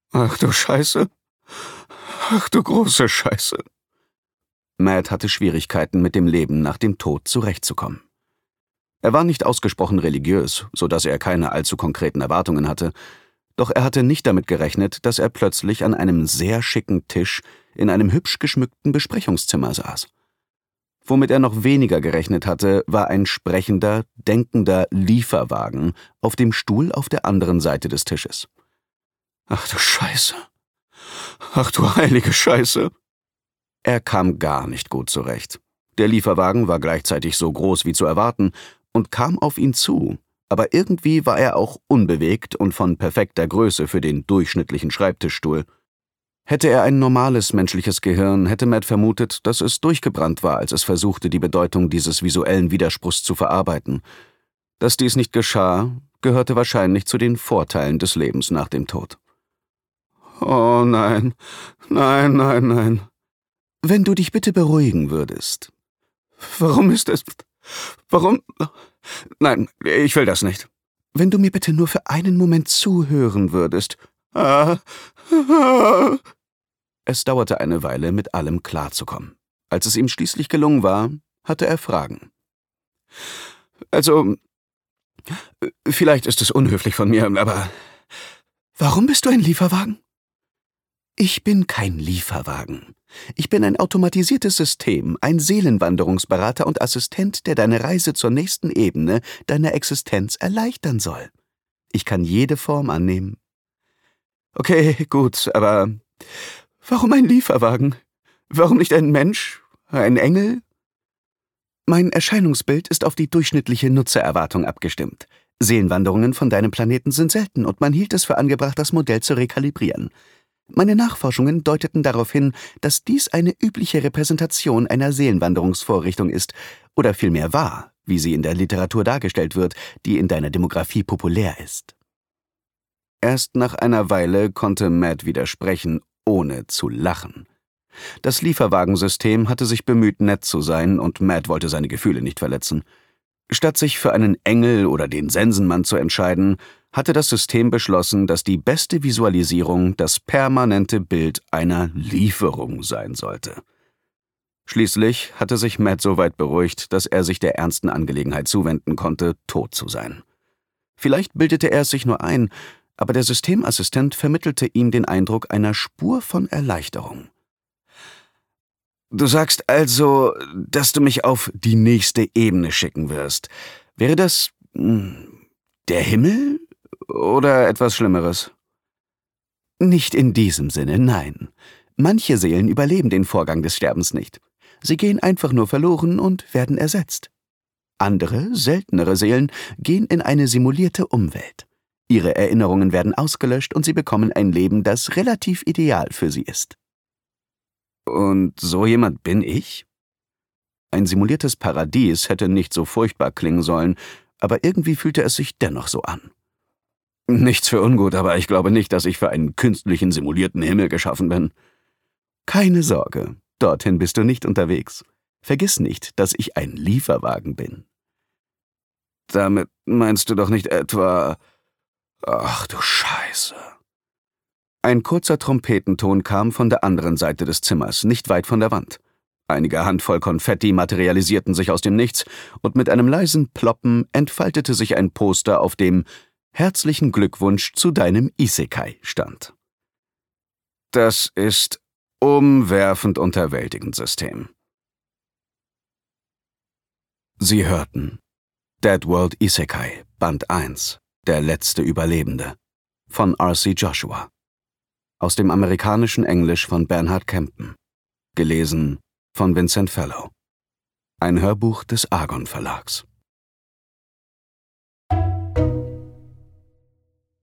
Ach du Scheiße. Ach du große Scheiße. Matt hatte Schwierigkeiten, mit dem Leben nach dem Tod zurechtzukommen. Er war nicht ausgesprochen religiös, so dass er keine allzu konkreten Erwartungen hatte, doch er hatte nicht damit gerechnet, dass er plötzlich an einem sehr schicken Tisch in einem hübsch geschmückten Besprechungszimmer saß. Womit er noch weniger gerechnet hatte, war ein sprechender, denkender Lieferwagen auf dem Stuhl auf der anderen Seite des Tisches. Ach du Scheiße. Ach du heilige Scheiße. Er kam gar nicht gut zurecht. Der Lieferwagen war gleichzeitig so groß wie zu erwarten und kam auf ihn zu, aber irgendwie war er auch unbewegt und von perfekter Größe für den durchschnittlichen Schreibtischstuhl. Hätte er ein normales menschliches Gehirn, hätte Matt vermutet, dass es durchgebrannt war, als es versuchte, die Bedeutung dieses visuellen Widerspruchs zu verarbeiten. Dass dies nicht geschah, gehörte wahrscheinlich zu den Vorteilen des Lebens nach dem Tod. Oh nein, nein, nein, nein. Wenn du dich bitte beruhigen würdest. Warum ist es... Warum... Nein, ich will das nicht. Wenn du mir bitte nur für einen Moment zuhören würdest. Es dauerte eine Weile, mit allem klarzukommen. Als es ihm schließlich gelungen war, hatte er Fragen. Also, vielleicht ist es unhöflich von mir, aber... Warum bist du ein Lieferwagen? Ich bin kein Lieferwagen. Ich bin ein automatisiertes System, ein Seelenwanderungsberater und Assistent, der deine Reise zur nächsten Ebene deiner Existenz erleichtern soll. Ich kann jede Form annehmen. Okay, gut, aber warum ein Lieferwagen? Warum nicht ein Mensch? Ein Engel? Mein Erscheinungsbild ist auf die durchschnittliche Nutzererwartung abgestimmt. Seelenwanderungen von deinem Planeten sind selten und man hielt es für angebracht, das Modell zu rekalibrieren. Meine Nachforschungen deuteten darauf hin, dass dies eine übliche Repräsentation einer Seelenwanderungsvorrichtung ist, oder vielmehr war, wie sie in der Literatur dargestellt wird, die in deiner Demografie populär ist. Erst nach einer Weile konnte Matt widersprechen, ohne zu lachen. Das Lieferwagensystem hatte sich bemüht, nett zu sein, und Matt wollte seine Gefühle nicht verletzen. Statt sich für einen Engel oder den Sensenmann zu entscheiden, hatte das System beschlossen, dass die beste Visualisierung das permanente Bild einer Lieferung sein sollte. Schließlich hatte sich Matt so weit beruhigt, dass er sich der ernsten Angelegenheit zuwenden konnte, tot zu sein. Vielleicht bildete er es sich nur ein, aber der Systemassistent vermittelte ihm den Eindruck einer Spur von Erleichterung. Du sagst also, dass du mich auf die nächste Ebene schicken wirst. Wäre das der Himmel oder etwas Schlimmeres? Nicht in diesem Sinne, nein. Manche Seelen überleben den Vorgang des Sterbens nicht. Sie gehen einfach nur verloren und werden ersetzt. Andere, seltenere Seelen gehen in eine simulierte Umwelt. Ihre Erinnerungen werden ausgelöscht und sie bekommen ein Leben, das relativ ideal für sie ist. Und so jemand bin ich? Ein simuliertes Paradies hätte nicht so furchtbar klingen sollen, aber irgendwie fühlte es sich dennoch so an. Nichts für ungut, aber ich glaube nicht, dass ich für einen künstlichen, simulierten Himmel geschaffen bin. Keine Sorge, dorthin bist du nicht unterwegs. Vergiss nicht, dass ich ein Lieferwagen bin. Damit meinst du doch nicht etwa... Ach du Scheiße. Ein kurzer Trompetenton kam von der anderen Seite des Zimmers, nicht weit von der Wand. Einige Handvoll Konfetti materialisierten sich aus dem Nichts, und mit einem leisen Ploppen entfaltete sich ein Poster, auf dem »Herzlichen Glückwunsch zu deinem Isekai« stand. Das ist umwerfend unterwältigend, System. Sie hörten Dead World Isekai, Band 1, Der letzte Überlebende, von R.C. Joshua. Aus dem amerikanischen Englisch von Bernhard Kempen. Gelesen von Vincent Fellow. Ein Hörbuch des Argon Verlags.